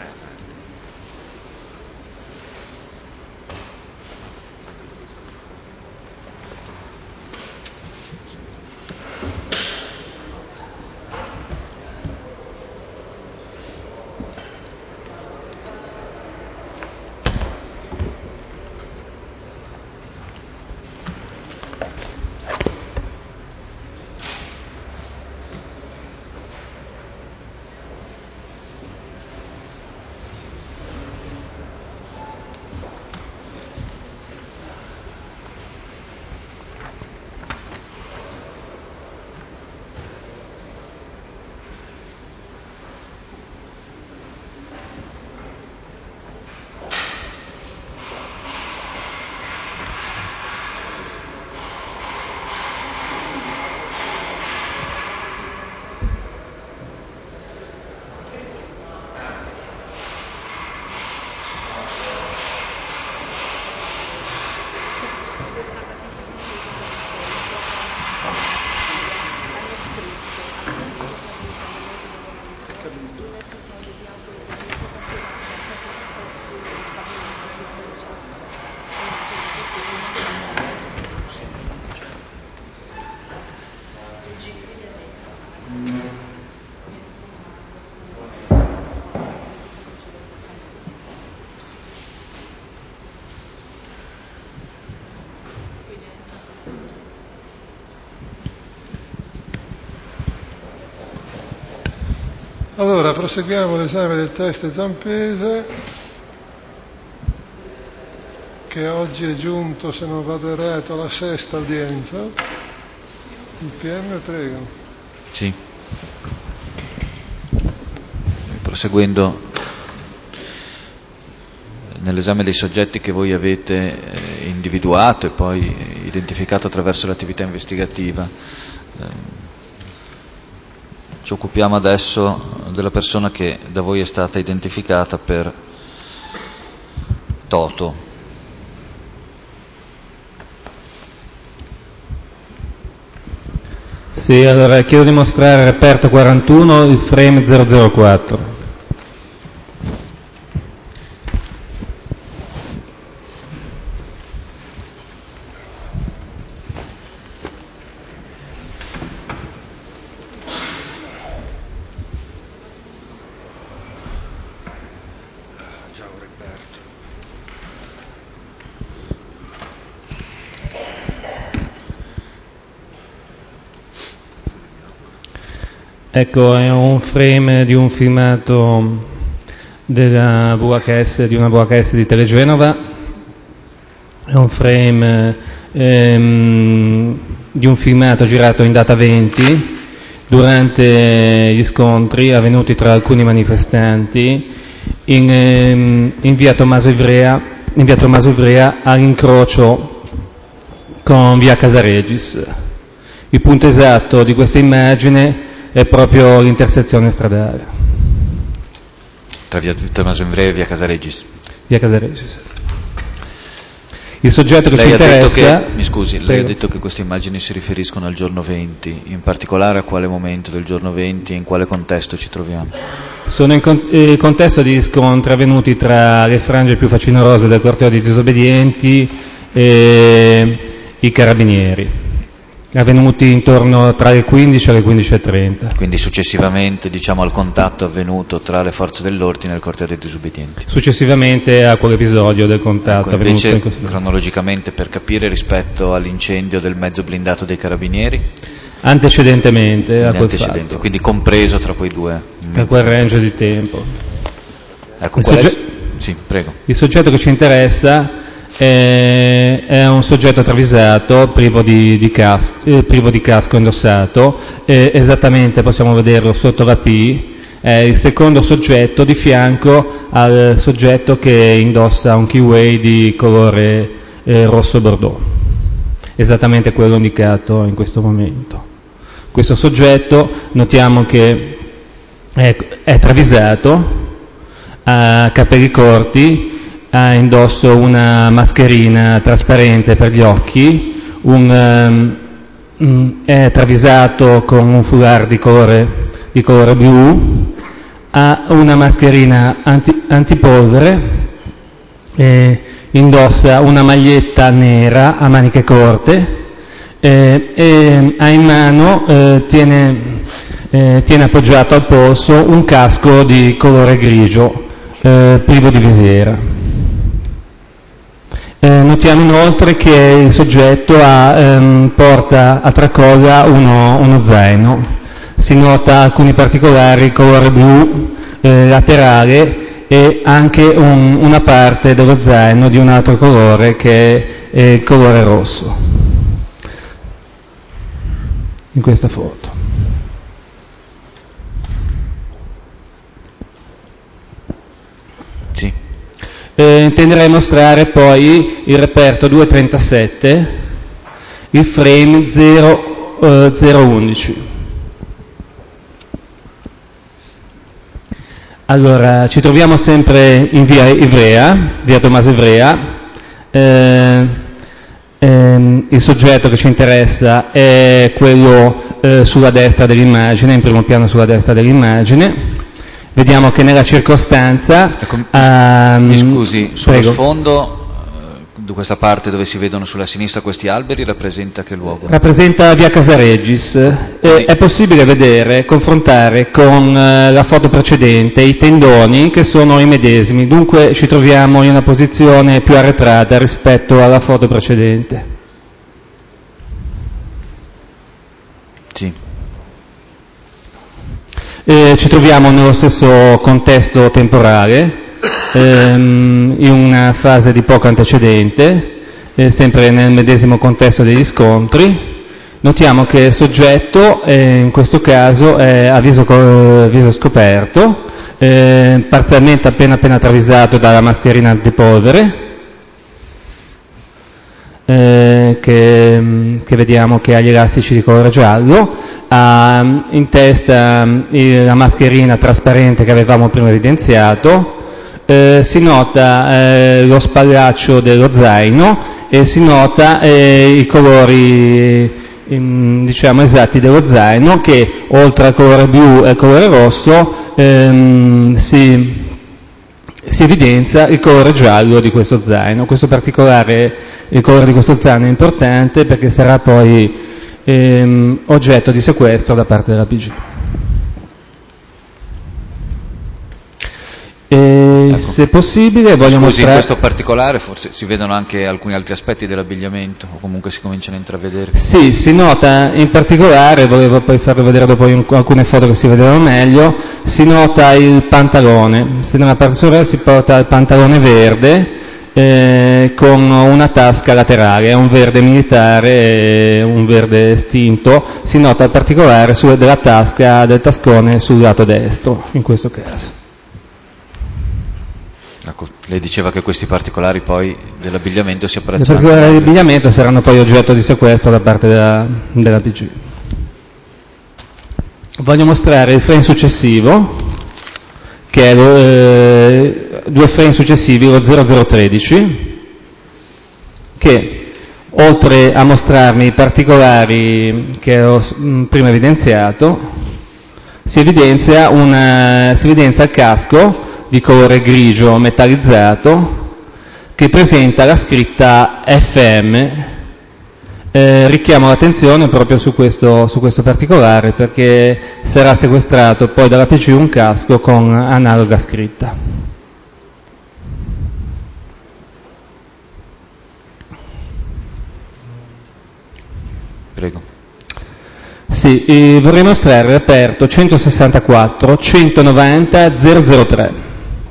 Allora, proseguiamo l'esame del test Zampese, che oggi è giunto, se non vado errato, alla 6ª udienza. Il PM, prego. Sì. Proseguendo nell'esame dei soggetti che voi avete individuato e poi identificato attraverso l'attività investigativa, ci occupiamo adesso della persona che da voi è stata identificata per Toto. Sì, allora chiedo di mostrare il reperto 41, il frame 004. Ecco, è un frame di un filmato della VHS, di una VHS di Telegenova. È un frame di un filmato girato in data 20 durante gli scontri avvenuti tra alcuni manifestanti in via Tommaso Ivrea all'incrocio con via Casaregis. Il punto esatto di questa immagine è proprio l'intersezione stradale. Tra via Tommaso Ivrea e via Casaregis. Via Casaregis. Il soggetto che lei ci interessa... mi scusi, lei ha detto che queste immagini si riferiscono al giorno 20, in particolare a quale momento del giorno 20 e in quale contesto ci troviamo? Sono in contesto di scontri avvenuti tra le frange più facinorose del corteo dei disobbedienti e i carabinieri, avvenuti intorno tra le 15 e le 15:30. Quindi successivamente, diciamo, al contatto avvenuto tra le forze dell'ordine e il corteo dei disobbedienti. Successivamente a quell'episodio del contatto. Ecco, invece, cronologicamente, per capire, rispetto all'incendio del mezzo blindato dei carabinieri? Antecedentemente a quel fatto. Quindi compreso tra quei due. Tra quel range di tempo. Ecco, sì, prego. Il soggetto che ci interessa è un soggetto travisato, privo di casco indossato, esattamente possiamo vederlo sotto la P, è il secondo soggetto di fianco al soggetto che indossa un keyway di colore rosso bordeaux, esattamente quello indicato in questo momento. Questo soggetto notiamo che è travisato, ha capelli corti, ha indosso una mascherina trasparente per gli occhi, è travisato con un foulard di colore blu, ha una mascherina antipolvere, indossa una maglietta nera a maniche corte e ha in mano, tiene appoggiato al polso un casco di colore grigio, privo di visiera. Notiamo inoltre che il soggetto porta a tracolla uno zaino. Si nota alcuni particolari colore blu laterale e anche una parte dello zaino di un altro colore che è il colore rosso, in questa foto. Sì. Intenderei mostrare poi il reperto 237, il frame 011. Allora, ci troviamo sempre in via Tommaso Ivrea. Il soggetto che ci interessa è quello sulla destra dell'immagine, in primo piano sulla destra dell'immagine. Vediamo che nella circostanza... Mi scusi, sullo prego. sfondo, di questa parte dove si vedono sulla sinistra questi alberi, rappresenta che luogo? Rappresenta via Casaregis. È possibile vedere, confrontare con la foto precedente i tendoni che sono i medesimi, dunque ci troviamo in una posizione più arretrata rispetto alla foto precedente. Sì. Ci troviamo nello stesso contesto temporale, in una fase di poco antecedente, sempre nel medesimo contesto degli scontri. Notiamo che il soggetto in questo caso è a viso scoperto, parzialmente appena travisato dalla mascherina antipolvere, che vediamo che ha gli elastici di colore giallo, ha in testa la mascherina trasparente che avevamo prima evidenziato, si nota lo spallaccio dello zaino e si nota i colori diciamo esatti dello zaino, che oltre al colore blu e al colore rosso si evidenzia il colore giallo di questo zaino. Questo particolare, il colore di questo zaino è importante perché sarà poi oggetto di sequestro da parte della PG. Ecco. Se possibile voglio mostrare... in questo particolare forse si vedono anche alcuni altri aspetti dell'abbigliamento, o comunque si cominciano a intravedere. Sì, si nota in particolare, volevo poi farlo vedere dopo alcune foto che si vedevano meglio, si nota il pantalone. Se nella persona si porta il pantalone verde con una tasca laterale, è un verde militare, un verde estinto, si nota in particolare della tasca del tascone sul lato destro, in questo caso. Ecco, lei diceva che questi particolari poi dell'abbigliamento si apprezzano. I particolari dell'abbigliamento saranno poi oggetto di sequestro da parte della PG. Voglio mostrare il frame successivo, che è due frame successivi, lo 0013, che oltre a mostrarmi i particolari che ho prima evidenziato, si evidenzia il casco di colore grigio metallizzato che presenta la scritta FM. Richiamo l'attenzione proprio su questo particolare perché sarà sequestrato poi dalla PG un casco con analoga scritta. Prego. Sì, vorrei mostrare il reperto 164 190 003.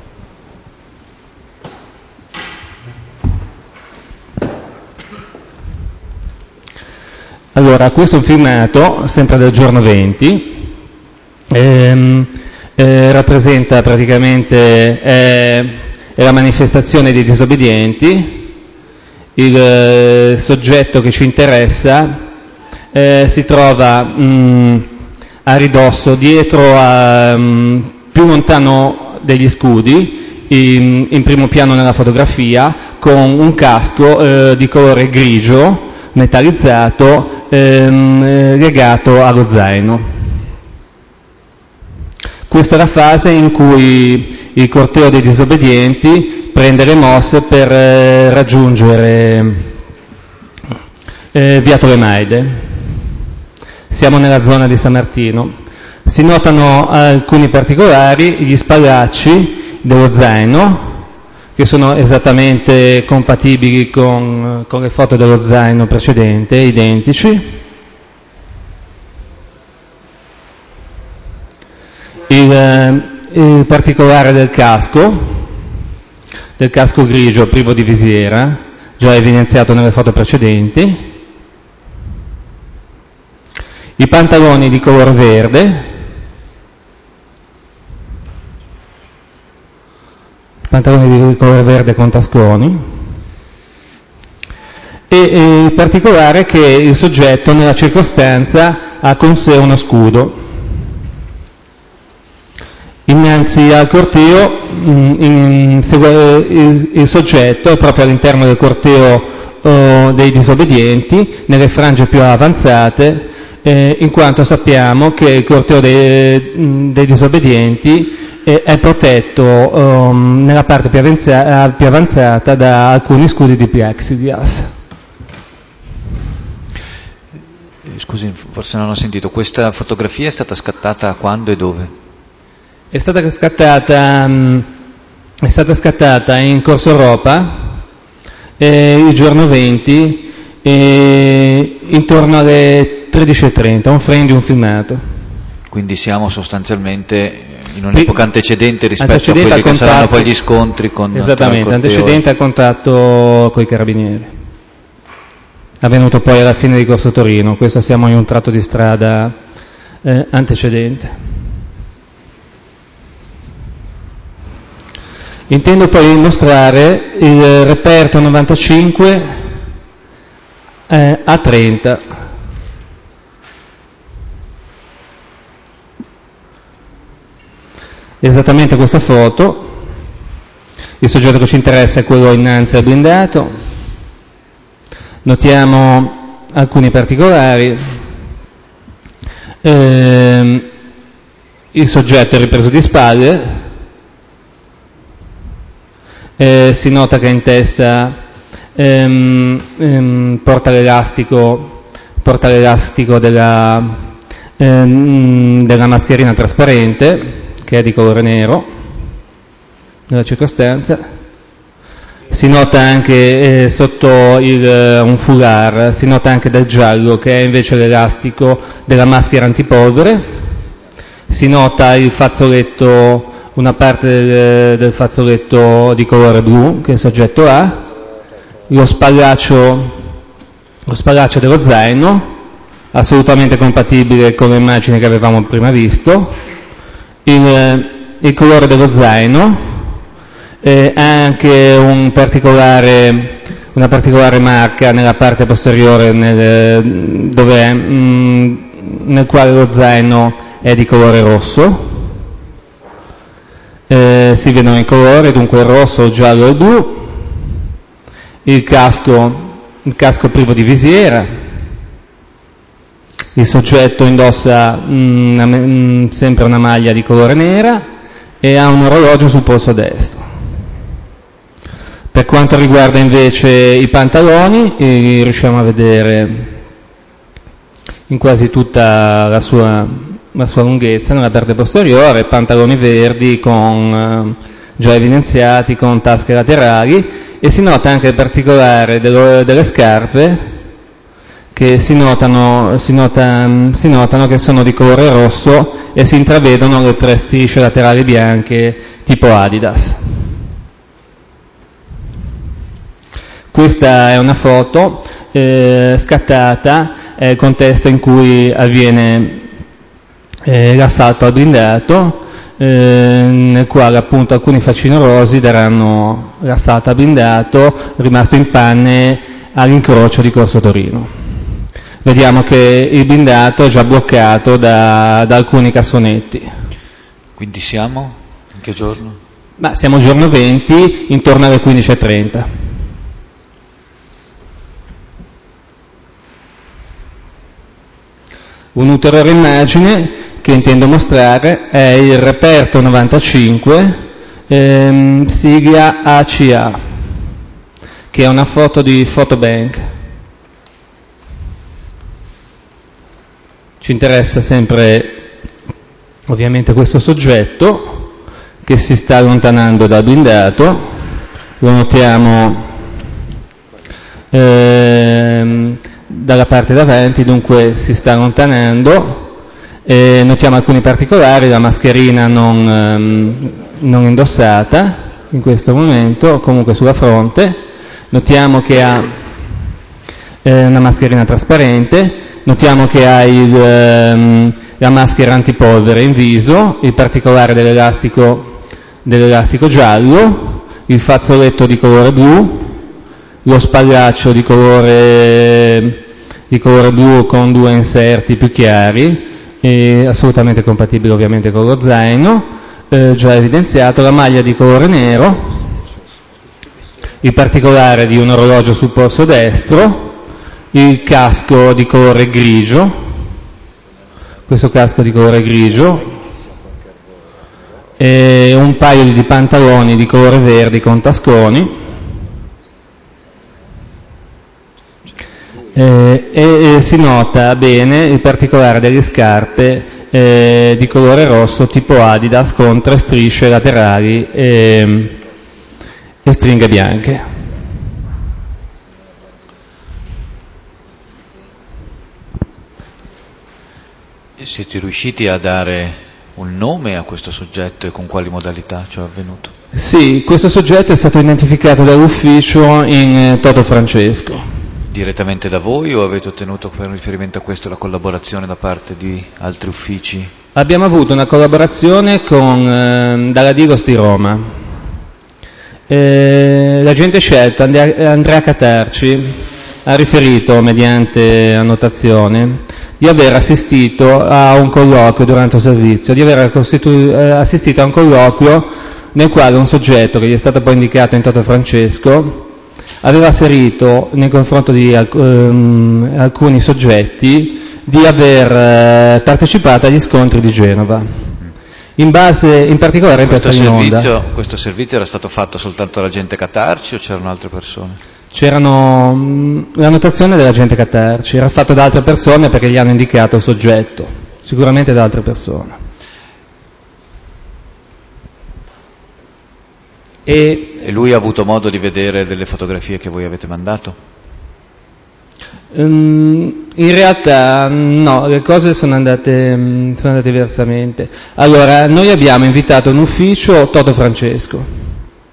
Allora, questo è un filmato, sempre del giorno 20, rappresenta praticamente è la manifestazione dei disobbedienti. Il soggetto che ci interessa si trova a ridosso, dietro, più lontano degli scudi, in primo piano nella fotografia, con un casco di colore grigio metallizzato legato allo zaino. Questa è la fase in cui il corteo dei disobbedienti prende le mosse per raggiungere via Tolemaide. Siamo nella zona di San Martino. Si notano alcuni particolari, gli spallacci dello zaino, che sono esattamente compatibili con le foto dello zaino precedente, identici. Il particolare del casco grigio privo di visiera, già evidenziato nelle foto precedenti. I pantaloni di color verde, con tasconi, e il particolare che il soggetto nella circostanza ha con sé uno scudo. Innanzi al corteo il soggetto è proprio all'interno del corteo dei disobbedienti, nelle frange più avanzate, in quanto sappiamo che il corteo dei disobbedienti è protetto nella parte più avanzata da alcuni scudi di plexiglass. Scusi, forse non ho sentito. Questa fotografia è stata scattata quando e dove? È stata scattata in Corso Europa il giorno 20 intorno alle 13:30, un frame di un filmato. Quindi siamo sostanzialmente in un'epoca antecedente rispetto a quelli che contatto, saranno poi gli scontri con esattamente, antecedente al contatto con i carabinieri, avvenuto poi alla fine di Corso Torino. Questo siamo in un tratto di strada antecedente. Intendo poi mostrare il reperto 95 a 30. Esattamente questa foto. Il soggetto che ci interessa è quello innanzi al blindato. Notiamo alcuni particolari. Il soggetto è ripreso di spalle. Si nota che in testa porta l'elastico della mascherina trasparente, che è di colore nero nella circostanza. Si nota anche sotto un foulard, si nota anche del giallo, che è invece l'elastico della maschera antipolvere. Si nota il fazzoletto, una parte del fazzoletto di colore blu che il soggetto ha, lo spallaccio dello zaino, assolutamente compatibile con l'immagine che avevamo prima visto, il colore dello zaino, ha anche una particolare marca nella parte posteriore nel quale lo zaino è di colore rosso. Si vedono i colori, dunque il rosso, il giallo e il blu. Il casco privo di visiera. Il soggetto indossa sempre una maglia di colore nera e ha un orologio sul polso destro. Per quanto riguarda invece i pantaloni, riusciamo a vedere in quasi tutta la sua lunghezza nella parte posteriore, pantaloni verdi già evidenziati con tasche laterali, e si nota anche il particolare delle scarpe, che si notano che sono di colore rosso e si intravedono le 3 strisce laterali bianche tipo Adidas. Questa è una foto scattata nel contesto in cui avviene l'assalto al blindato, nel quale appunto alcuni facinorosi daranno l'assalto al blindato rimasto in panne all'incrocio di Corso Torino. Vediamo che il blindato è già bloccato da alcuni cassonetti. Quindi siamo? In che giorno? Ma siamo giorno 20, intorno alle 15:30. Un'ulteriore immagine che intendo mostrare è il reperto 95, sigla ACA, che è una foto di Photobank. Ci interessa sempre ovviamente questo soggetto che si sta allontanando dal blindato, lo notiamo dalla parte davanti, dunque si sta allontanando, notiamo alcuni particolari, la mascherina non indossata in questo momento, comunque sulla fronte, notiamo che ha una mascherina trasparente, notiamo che ha la maschera antipolvere in viso, il particolare dell'elastico giallo, il fazzoletto di colore blu, lo spallaccio di colore blu con 2 inserti più chiari, assolutamente compatibile ovviamente con lo zaino, già evidenziato, la maglia di colore nero, il particolare di un orologio sul polso destro, il casco di colore grigio, questo casco di colore grigio, e un paio di pantaloni di colore verde con tasconi, e si nota bene il particolare delle scarpe di colore rosso tipo Adidas con 3 strisce laterali e stringhe bianche. Siete riusciti a dare un nome a questo soggetto e con quali modalità ciò è avvenuto? Sì, questo soggetto è stato identificato dall'ufficio in Toto Francesco. Direttamente da voi o avete ottenuto per riferimento a questo la collaborazione da parte di altri uffici? Abbiamo avuto una collaborazione dalla Digos di Roma. L'agente scelto, Andrea Catarci, ha riferito mediante annotazione di aver assistito a un colloquio durante il servizio, di aver assistito a un colloquio nel quale un soggetto che gli è stato poi indicato in Toto Francesco aveva asserito nei confronti di alcuni soggetti di aver partecipato agli scontri di Genova. In particolare in Piazza Lionda. Questo servizio era stato fatto soltanto dall'agente Catarci o c'erano altre persone? La notazione dell'agente Catarci era fatta da altre persone perché gli hanno indicato il soggetto, sicuramente da altre persone. E lui ha avuto modo di vedere delle fotografie che voi avete mandato? In realtà no, le cose sono andate diversamente. Allora, noi abbiamo invitato un ufficio Toto Francesco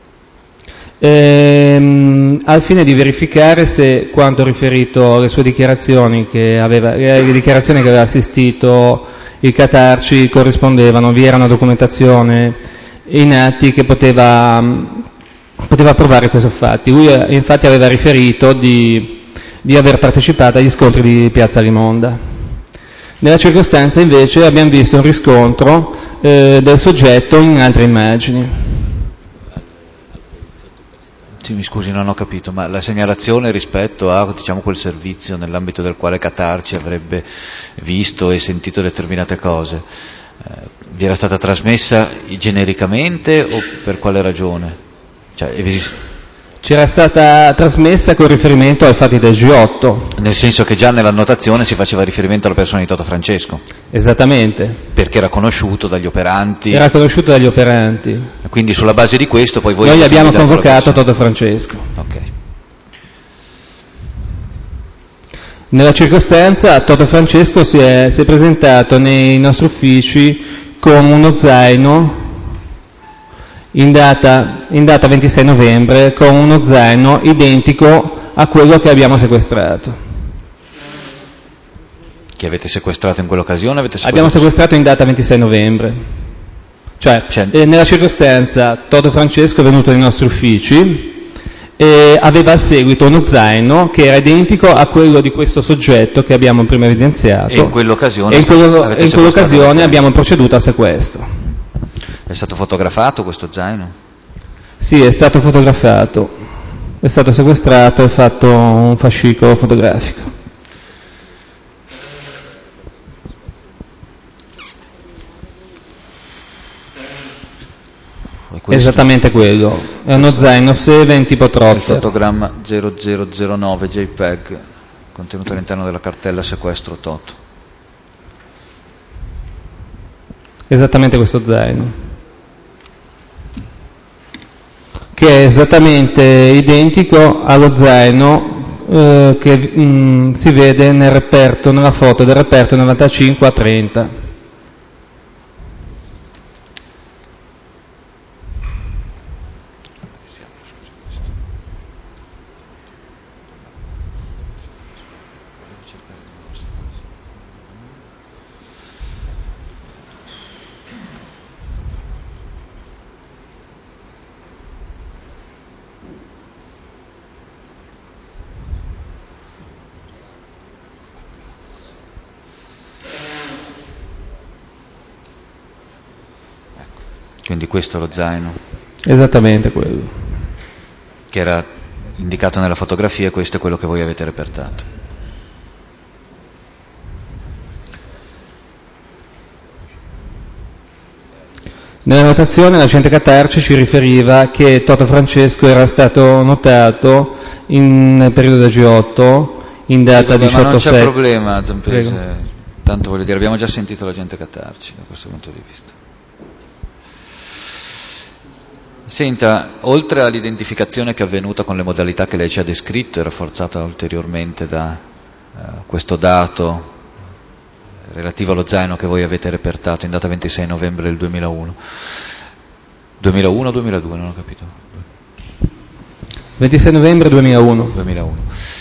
al fine di verificare se quanto riferito alle sue dichiarazioni le dichiarazioni che aveva assistito il Catarci corrispondevano, vi era una documentazione in atti che poteva provare questi fatti. Lui infatti aveva riferito di aver partecipato agli scontri di Piazza Limonda. Nella circostanza invece abbiamo visto un riscontro del soggetto in altre immagini. Sì, mi scusi, non ho capito, ma la segnalazione rispetto a quel servizio nell'ambito del quale Catarci avrebbe visto e sentito determinate cose, vi era stata trasmessa genericamente o per quale ragione? C'era stata trasmessa con riferimento ai fatti del G8. Nel senso che già nell'annotazione si faceva riferimento alla persona di Toto Francesco. Esattamente. Perché era conosciuto dagli operanti. Era conosciuto dagli operanti. Quindi sulla base di questo poi voi... Noi abbiamo convocato Toto Francesco. Ok. Nella circostanza Toto Francesco si è presentato nei nostri uffici con uno zaino in data 26 novembre con uno zaino identico a quello che abbiamo sequestrato. Che avete sequestrato in quell'occasione? Abbiamo sequestrato in data 26 novembre. Nella circostanza Toto Francesco è venuto nei nostri uffici e aveva al seguito uno zaino che era identico a quello di questo soggetto che abbiamo prima evidenziato. E in quell'occasione, abbiamo proceduto al sequestro. È stato fotografato questo zaino? Sì, è stato fotografato, è stato sequestrato e fatto un fascicolo fotografico. Esattamente quello, è uno zaino 7 tipo trotter. Il fotogramma 0009 JPEG contenuto all'interno della cartella sequestro Toto. Esattamente questo zaino, che è esattamente identico allo zaino che si vede nel reperto, nella foto del reperto 95A30. Quindi questo è lo zaino. Esattamente quello. Che era indicato nella fotografia, questo è quello che voi avete repertato. Nella notazione l'agente Catarci ci riferiva che Toto Francesco era stato notato nel periodo da G8 in data 18/7. Ma non c'è problema, Zampese. Tanto voglio dire, abbiamo già sentito l'agente Catarci da questo punto di vista. Senta, oltre all'identificazione che è avvenuta con le modalità che lei ci ha descritto e rafforzata ulteriormente da questo dato relativo allo zaino che voi avete repertato in data 26 novembre del 2001. 2001 o 2002? Non ho capito. 26 novembre 2001. 2001.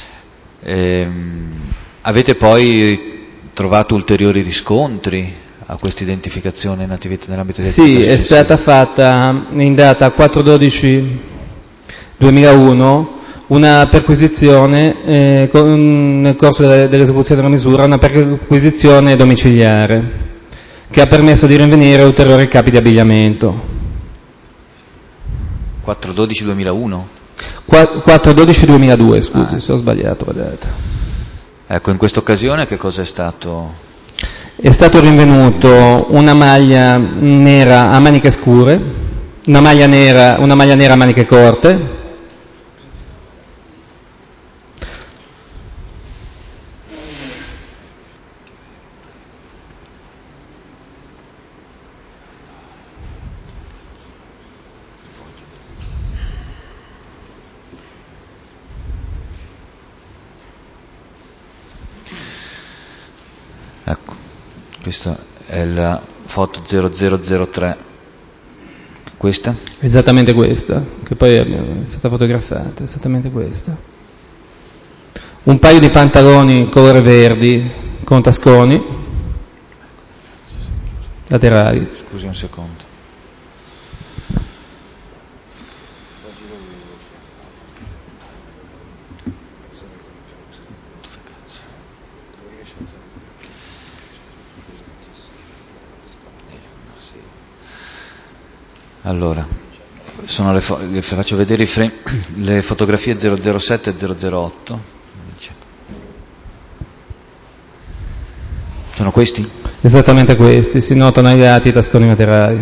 Avete poi trovato ulteriori riscontri a questa identificazione in attività nell'ambito di attività? Sì, è stata fatta in data 4/12/2001 una perquisizione nel corso dell'esecuzione della misura, una perquisizione domiciliare che ha permesso di rinvenire ulteriori capi di abbigliamento. 4/12/2001? 4/12/2002, scusi, se ho sbagliato la data. Ecco, in questa occasione che cosa è stato? È stato rinvenuto una maglia nera a maniche scure, una maglia nera a maniche corte, ecco, questa è la foto 0003. Questa? esattamente questa, che poi è stata fotografata, esattamente questa. Un paio di pantaloni colore verdi con tasconi laterali. Scusi un secondo. Allora, le faccio vedere le fotografie 007 e 008. Sono questi? Esattamente questi, si notano ai lati i tasconi laterali.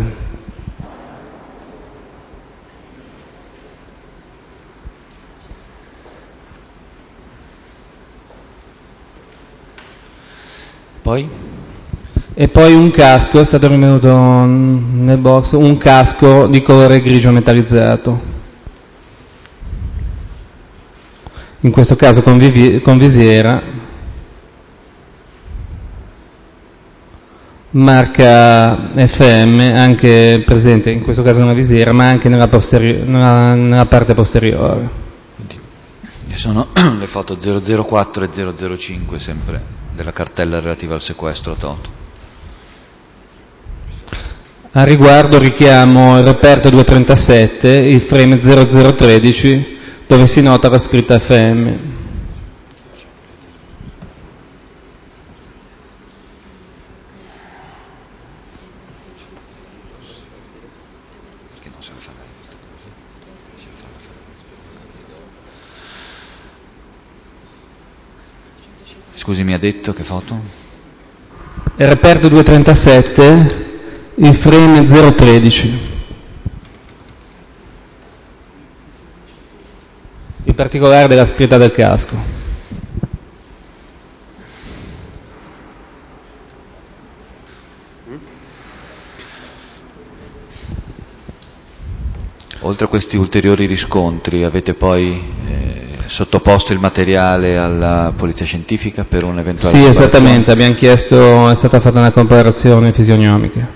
Poi? E poi un casco, è stato rinvenuto nel box, un casco di colore grigio metallizzato. In questo caso con visiera, marca FM, anche presente in questo caso nella visiera, ma anche nella parte posteriore. Quindi, sono le foto 004 e 005 sempre della cartella relativa al sequestro Toto. A riguardo richiamo il reperto 237, il frame 0013, dove si nota la scritta FM. Scusi, mi ha detto che foto? Il reperto 237, il frame 013. in particolare della scritta del casco. Oltre a questi ulteriori riscontri, avete poi sottoposto il materiale alla polizia scientifica per un'eventuale Sì, esattamente, abbiamo chiesto, è stata fatta una comparazione fisionomica.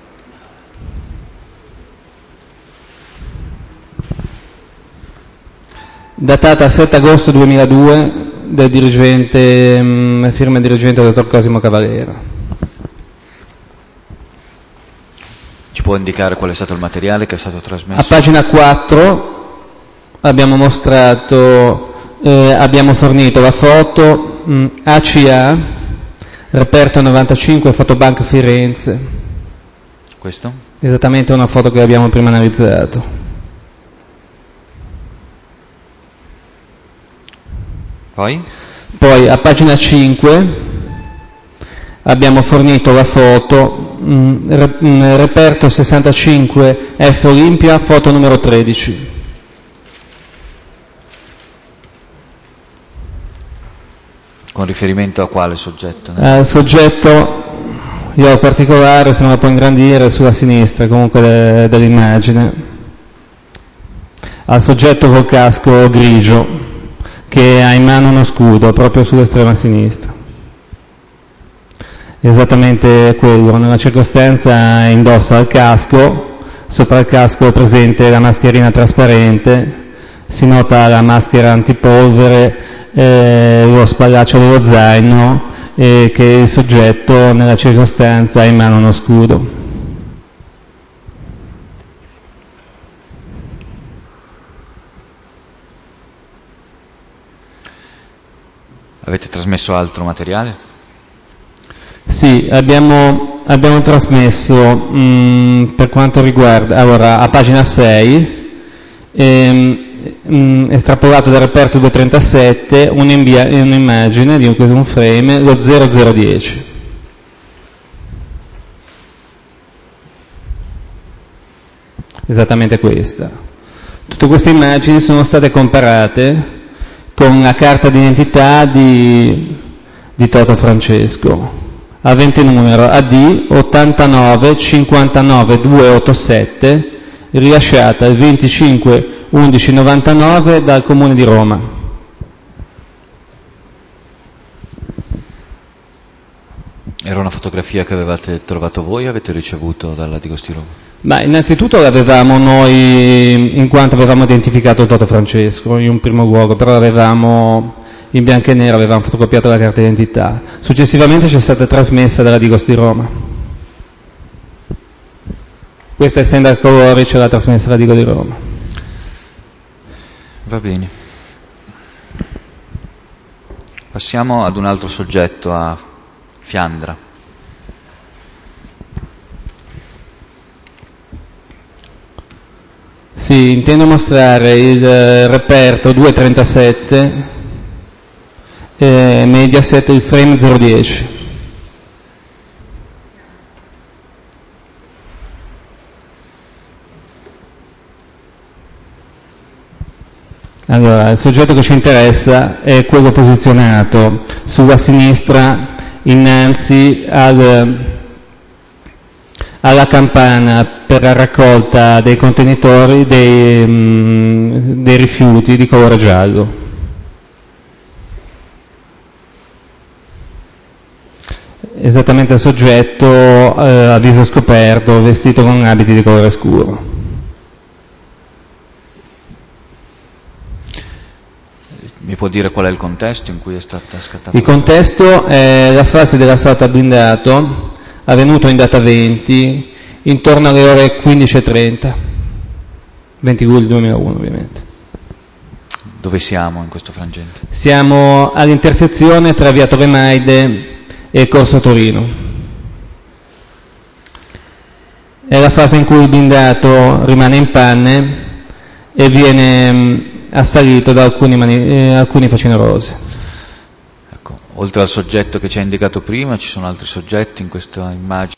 Datata 7 agosto 2002 del dirigente, firma dirigente dottor Cosimo Cavaliero. Ci può indicare qual è stato il materiale che è stato trasmesso? A pagina 4 abbiamo abbiamo fornito la foto ACA, reperto 95, Fotobank Firenze. Questo? Esattamente una foto che abbiamo prima analizzato. Poi a pagina 5 abbiamo fornito la foto reperto 65 F Olimpia, foto numero 13. Con riferimento a quale soggetto? Il soggetto, io ho particolare, se non la può ingrandire, sulla sinistra comunque dell'immagine, al soggetto col casco grigio che ha in mano uno scudo proprio sull'estrema sinistra. Esattamente quello, nella circostanza indossa il casco, sopra il casco è presente la mascherina trasparente, si nota la maschera antipolvere, lo spallaccio dello zaino e che il soggetto nella circostanza ha in mano uno scudo. Avete trasmesso altro materiale? Sì, abbiamo trasmesso per quanto riguarda, allora a pagina 6, estrapolato dal reperto 237, un'immagine di un frame, lo 0010. Esattamente questa. Tutte queste immagini sono state comparate con la carta d'identità di Toto Francesco, avente numero AD 89 59 287, rilasciata il 25 11 99 dal Comune di Roma. Era una fotografia che avevate trovato voi o avete ricevuto dalla Digos di Roma? Ma innanzitutto l'avevamo noi, in quanto avevamo identificato Toto Francesco in un primo luogo, però l'avevamo in bianco e nero, avevamo fotocopiato la carta d'identità. Successivamente ci è stata trasmessa dalla Digos di Roma. Questa, essendo a colori, ce l'ha trasmessa la Digos di Roma. Va bene. Passiamo ad un altro soggetto, a Fiandra. Sì, intendo mostrare il reperto 237, Mediaset, il frame 010. Allora, il soggetto che ci interessa è quello posizionato sulla sinistra innanzi alla campana per la raccolta dei contenitori dei rifiuti di colore giallo. Esattamente il soggetto a viso scoperto, vestito con abiti di colore scuro. Mi può dire qual è il contesto in cui è stata scattata? Il contesto è la fase dell'assalto al blindato, avvenuto in data 20, intorno alle ore 15:30, 20 luglio 2001 ovviamente. Dove siamo in questo frangente? Siamo all'intersezione tra via Torremaide e Corso Torino. È la fase in cui il blindato rimane in panne e viene assalito da alcuni facinorosi. Ecco, oltre al soggetto che ci ha indicato prima, ci sono altri soggetti in questa immagine?